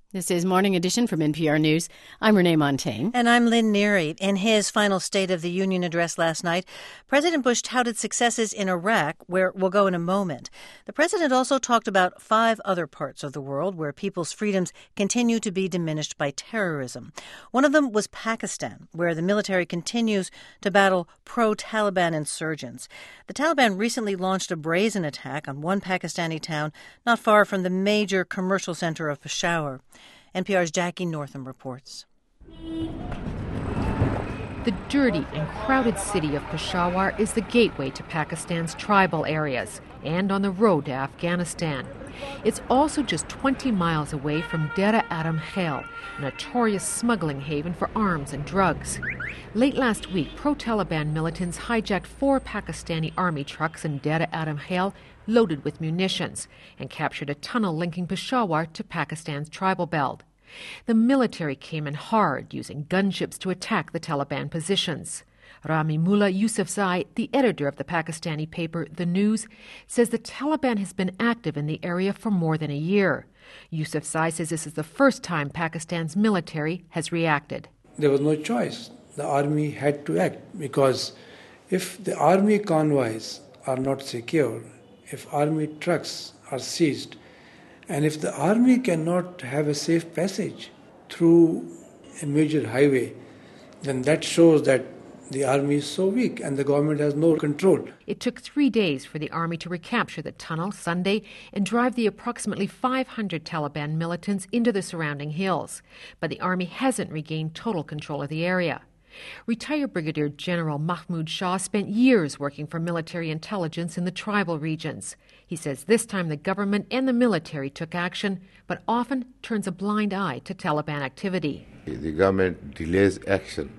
This is Morning Edition from NPR News. I'm Renee Montaigne. And I'm Lynn Neary. In his final State of the Union address last night, President Bush touted successes in Iraq, where we'll go in a moment. The president also talked about 5 other parts of the world where people's freedoms continue to be diminished by terrorism. One of them was Pakistan, where the military continues to battle pro-Taliban insurgents. The Taliban recently launched a brazen attack on one Pakistani town not far from the major commercial center of Peshawar. NPR's Jackie Northam reports. The dirty and crowded city of Peshawar is the gateway to Pakistan's tribal areas and on the road to Afghanistan. It's also just 20 miles away from Dera Adam Khel, a notorious smuggling haven for arms and drugs. Late last week, pro-Taliban militants hijacked 4 Pakistani army trucks in Dera Adam Khel loaded with munitions and captured a tunnel linking Peshawar to Pakistan's tribal belt. The military came in hard, using gunships to attack the Taliban positions. Rami Mullah Yousafzai, the editor of the Pakistani paper The News, says the Taliban has been active in the area for more than a year. Yousafzai says this is the first time Pakistan's military has reacted. There was no choice. The army had to act because if the army convoys are not secure, if army trucks are seized, and if the army cannot have a safe passage through a major highway, then that shows that the army is so weak and the government has no control. It took 3 days for the army to recapture the tunnel Sunday and drive the approximately 500 Taliban militants into the surrounding hills. But the army hasn't regained total control of the area. Retired Brigadier General Mahmoud Shah spent years working for military intelligence in the tribal regions. He says this time the government and the military took action, but often turns a blind eye to Taliban activity. The government delays action,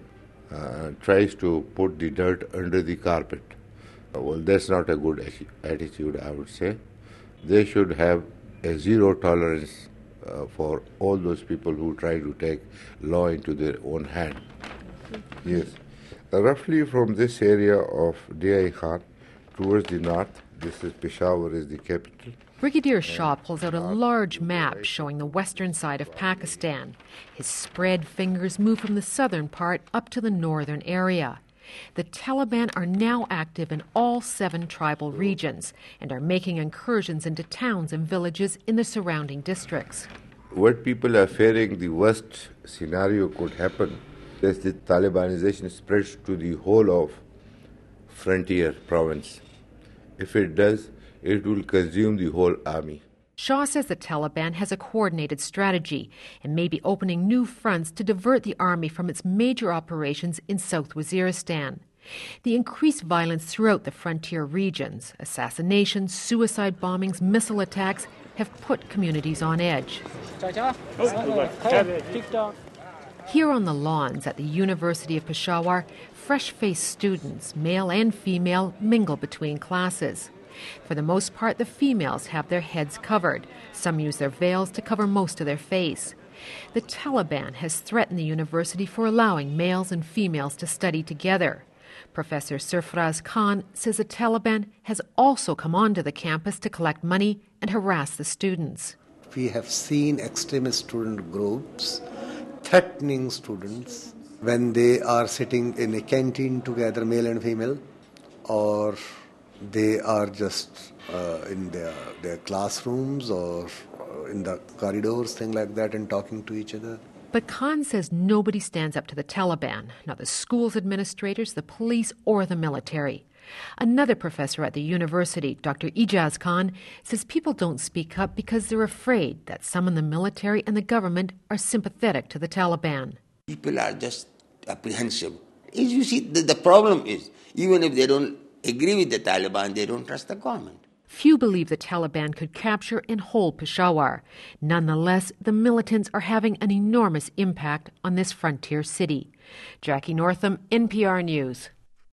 tries to put the dirt under the carpet. Well, that's not a good attitude, I would say. They should have a zero tolerance for all those people who try to take law into their own hand. Yes. Roughly from this area of Dera Khan towards the north, this is Peshawar is the capital. Brigadier Shah pulls out a large map showing the western side of Pakistan. His spread fingers move from the southern part up to the northern area. The Taliban are now active in all 7 tribal regions and are making incursions into towns and villages in the surrounding districts. What people are fearing, the worst scenario could happen as the Talibanization spreads to the whole of frontier province. If it does, it will consume the whole army. Shah says the Taliban has a coordinated strategy and may be opening new fronts to divert the army from its major operations in South Waziristan. The increased violence throughout the frontier regions, assassinations, suicide bombings, missile attacks, have put communities on edge. Here on the lawns at the University of Peshawar, fresh-faced students, male and female, mingle between classes. For the most part, the females have their heads covered. Some use their veils to cover most of their face. The Taliban has threatened the university for allowing males and females to study together. Professor Sarfraz Khan says the Taliban has also come onto the campus to collect money and harass the students. We have seen extremist student groups threatening students when they are sitting in a canteen together, male and female, or they are just in their classrooms or in the corridors, things like that, and talking to each other. But Khan says nobody stands up to the Taliban, not the school's administrators, the police, or the military. Another professor at the university, Dr. Ijaz Khan, says people don't speak up because they're afraid that some in the military and the government are sympathetic to the Taliban. People are just apprehensive. As you see, the problem is, even if they don't agree with the Taliban, they don't trust the government. Few believe the Taliban could capture and hold Peshawar. Nonetheless, the militants are having an enormous impact on this frontier city. Jackie Northam, NPR News.